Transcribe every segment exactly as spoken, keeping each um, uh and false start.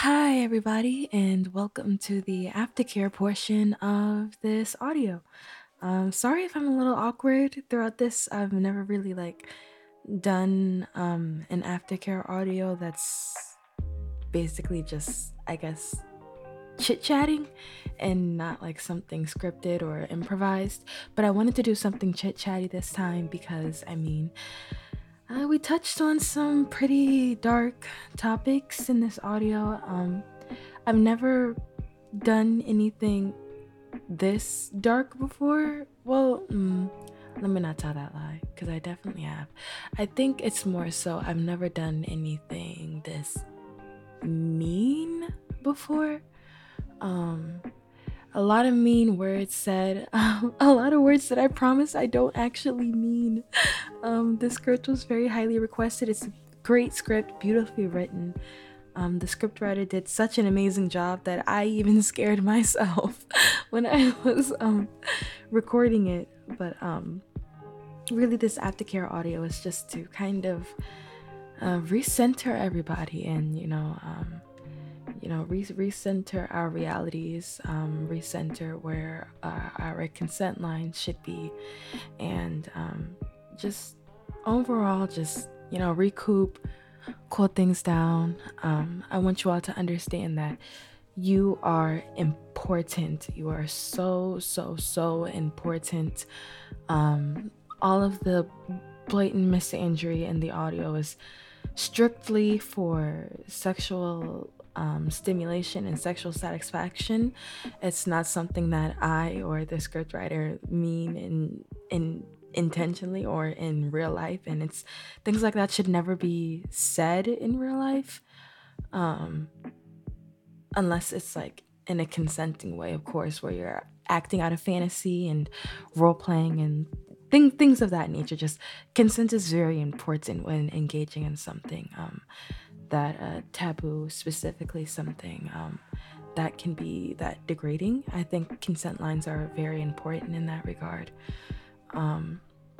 Hi, everybody, and welcome to the aftercare portion of this audio. Um, sorry if I'm a little awkward throughout this. I've never really like done um an aftercare audio that's basically just, I guess, chit chatting and not like something scripted or improvised. But I wanted to do something chit chatty this time because I mean, uh, we touched on some pretty dark topics in this audio. Um, I've never done anything this dark before. Well, mm, let me not tell that lie, because I definitely have. I think it's more so I've never done anything this mean before. Um, a lot of mean words said, um, a lot of words that I promise I don't actually mean. Um, the script was very highly requested. It's a great script, beautifully written. Um, the scriptwriter did such an amazing job that I even scared myself when I was um, recording it. But um, really, this aftercare audio is just to kind of uh, recenter everybody and, you know, um, you know, re- recenter our realities, um, recenter where uh, our consent lines should be, and um, just overall, just, you know, recoup, cool things down. Um, I want you all to understand that you are important. You are so, so, so important. Um, all of the blatant misandry in the audio is strictly for sexual um, stimulation and sexual satisfaction. It's not something that I or the scriptwriter mean in in intentionally or in real life, and it's things like that should never be said in real life, um, unless it's like in a consenting way, of course, where you're acting out of fantasy and role playing and thing, things of that nature. Just consent is very important when engaging in something um, that uh, taboo, specifically something um, that can be that degrading. I think consent lines are very important in that regard. Um,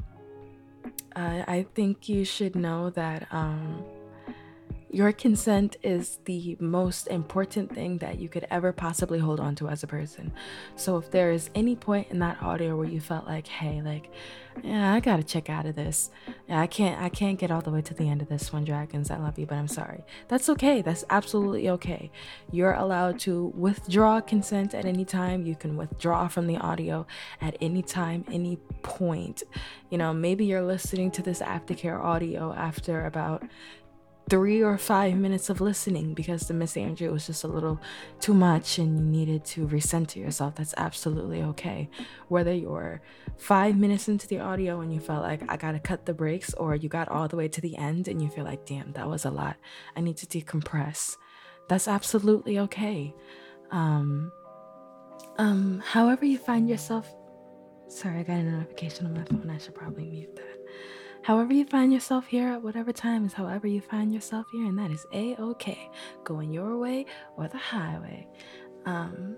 I, I think you should know that um, your consent is the most important thing that you could ever possibly hold on to as a person. So if there is any point in that audio where you felt like, hey, like, yeah, I gotta check out of this. Yeah, I can't I can't get all the way to the end of this one, Dragons. I love you, but I'm sorry. That's okay. That's absolutely okay. You're allowed to withdraw consent at any time. You can withdraw from the audio at any time, any point. You know, maybe you're listening to this aftercare audio after about three or five minutes of listening because the misandry was just a little too much and you needed to recenter yourself. That's absolutely okay. Whether you're five minutes into the audio and you felt like I gotta cut the brakes, or you got all the way to the end and you feel like, damn, that was a lot, I need to decompress. That's absolutely okay. Um, um, however you find yourself, sorry, I got a notification on my phone. I should probably mute that. However you find yourself here at whatever time is however you find yourself here, and that is a-okay, going your way or the highway. Um,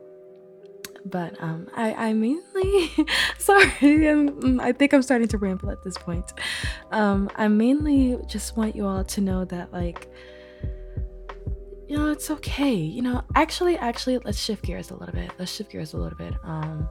but um, I, I mainly, sorry, I'm, I think I'm starting to ramble at this point. Um, I mainly just want you all to know that, like, you know, it's okay. You know, actually, actually, let's shift gears a little bit. Let's shift gears a little bit. Um,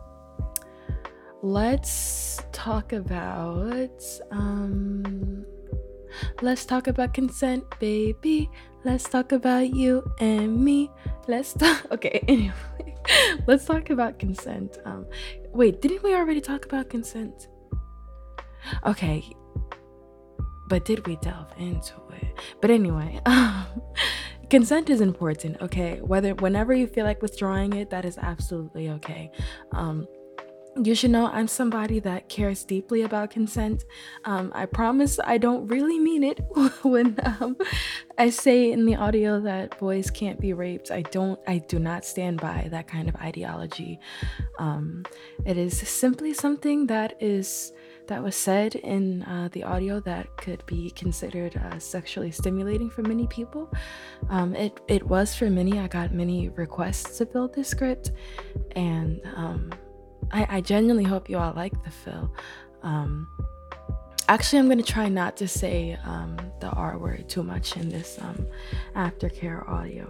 let's talk about um let's talk about consent, baby. Let's talk about you and me. Let's talk okay, anyway. Let's talk about consent. Um wait, didn't we already talk about consent? Okay, but did we delve into it? But anyway, um consent is important, okay? Whether whenever you feel like withdrawing it, that is absolutely okay. Um You should know I'm somebody that cares deeply about consent. Um, I promise I don't really mean it when um, I say in the audio that boys can't be raped. I don't, I do not stand by that kind of ideology. Um, it is simply something that is that was said in uh, the audio that could be considered uh, sexually stimulating for many people. Um, it it was for many. I got many requests to build this script, and um, I, I genuinely hope you all like the fill. Um, actually, I'm gonna try not to say um, the R word too much in this um, aftercare audio. I,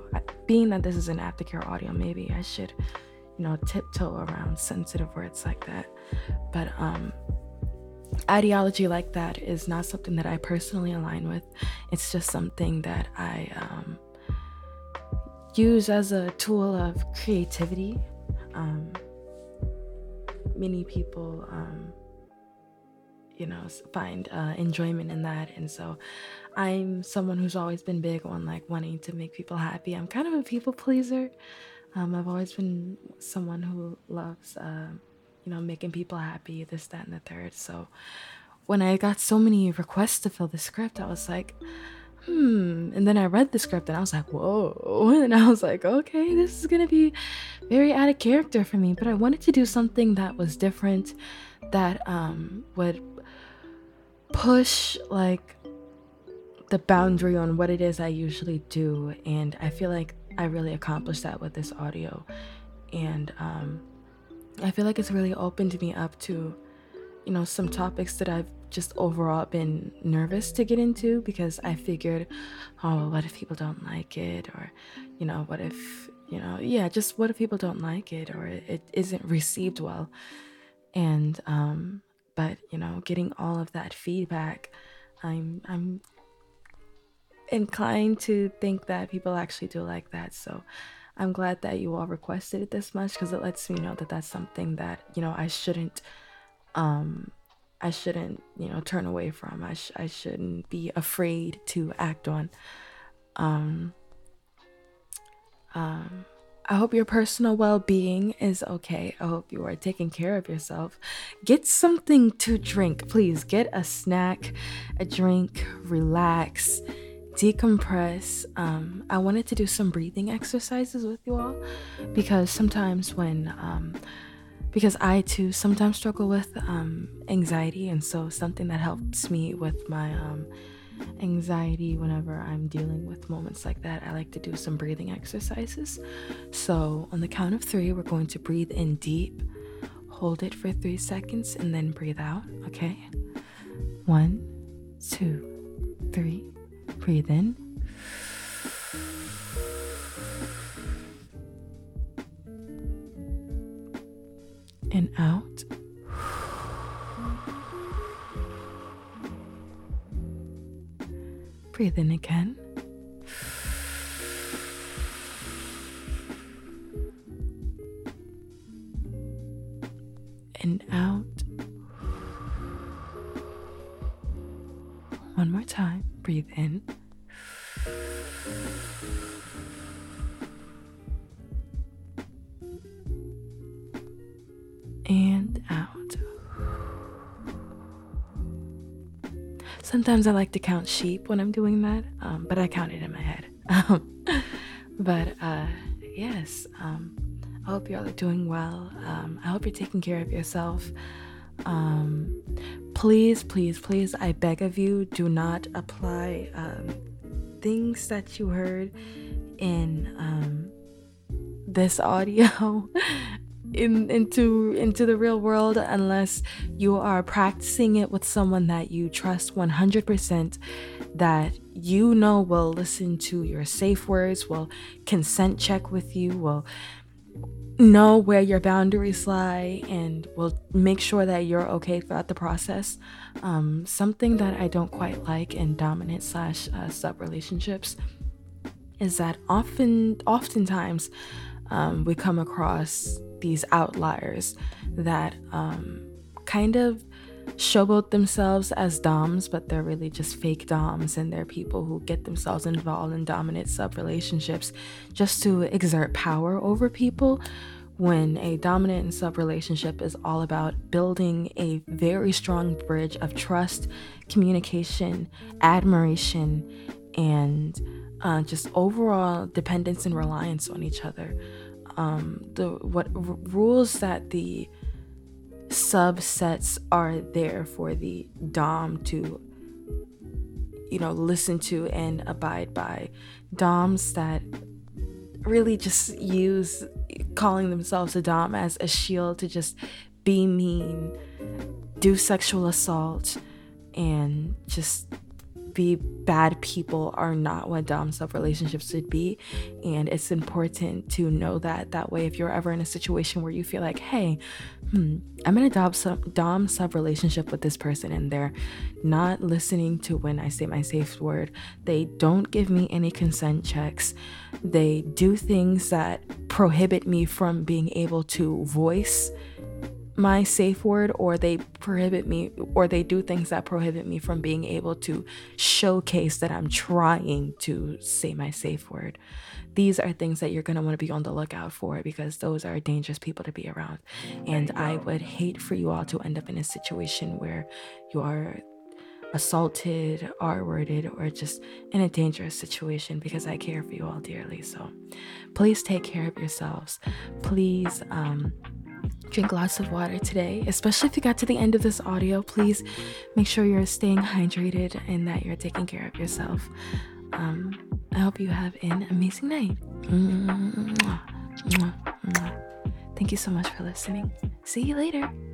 being that this is an aftercare audio, maybe I should, you know, tiptoe around sensitive words like that. But um, ideology like that is not something that I personally align with. It's just something that I um, use as a tool of creativity. Um, many people, um, you know, find uh, enjoyment in that. And so I'm someone who's always been big on like wanting to make people happy. I'm kind of a people pleaser. Um, I've always been someone who loves, uh, you know, making people happy, this, that, and the third. So when I got so many requests to fill the script, I was like, hmm. And then I read the script and I was like, whoa. And I was like, okay, this is going to be very out of character for me. But I wanted to do something that was different, that um, would push like the boundary on what it is I usually do. And I feel like I really accomplished that with this audio. And um, I feel like it's really opened me up to, you know, some topics that I've just overall been nervous to get into, because I figured, oh, what if people don't like it? Or, you know, what if, you know, yeah, just what if people don't like it, or it, it isn't received well? And, um, but, you know, getting all of that feedback, I'm, I'm inclined to think that people actually do like that. So I'm glad that you all requested it this much, because it lets me know that that's something that, you know, I shouldn't, um, I shouldn't, you know, turn away from. I, sh- I shouldn't be afraid to act on. Um, um, I hope your personal well-being is okay. I hope you are taking care of yourself. Get something to drink, please. Get a snack, a drink, relax, decompress. Um, I wanted to do some breathing exercises with you all, because sometimes when um, because I too sometimes struggle with um, anxiety, and so something that helps me with my um, anxiety whenever I'm dealing with moments like that, I like to do some breathing exercises. So on the count of three, we're going to breathe in deep, hold it for three seconds, and then breathe out. Okay? One, two, three. Breathe in. And out. Breathe in again. And out. One more time. Breathe in. And out. Sometimes I like to count sheep when I'm doing that, um, but I count it in my head. Um, but uh, yes, um, I hope you all are doing well. Um, I hope you're taking care of yourself. Um, please, please, please, I beg of you, do not apply um, things that you heard in um, this audio in into into the real world unless you are practicing it with someone that you trust one hundred percent, that you know will listen to your safe words, will consent check with you, will know where your boundaries lie, and will make sure that you're okay throughout the process. Um, something that I don't quite like in dominant slash uh, sub relationships is that often oftentimes um, we come across these outliers that um, kind of showboat themselves as doms, but they're really just fake doms, and they're people who get themselves involved in dominant sub relationships just to exert power over people, when a dominant and sub relationship is all about building a very strong bridge of trust, communication, admiration, and uh, just overall dependence and reliance on each other. Um, the what r- rules that the subsets are there for the dom to, you know, listen to and abide by. Doms that really just use calling themselves a dom as a shield to just be mean, do sexual assault, and just be bad people are not what dom sub relationships should be, and it's important to know that. That way, if you're ever in a situation where you feel like, hey, hmm, I'm in a dom sub, dom sub relationship with this person and they're not listening to when I say my safe word, they don't give me any consent checks, they do things that prohibit me from being able to voice my safe word, or they prohibit me, or they do things that prohibit me from being able to showcase that I'm trying to say my safe word. These are things that you're going to want to be on the lookout for, because those are dangerous people to be around. And I would hate for you all to end up in a situation where you are assaulted, R-worded, or just in a dangerous situation, because I care for you all dearly. So please take care of yourselves. Please um drink lots of water today, especially if you got to the end of this audio. Please make sure you're staying hydrated and that you're taking care of yourself. um I hope you have an amazing night. Mwah, mwah, mwah. Thank you so much for listening. See you later.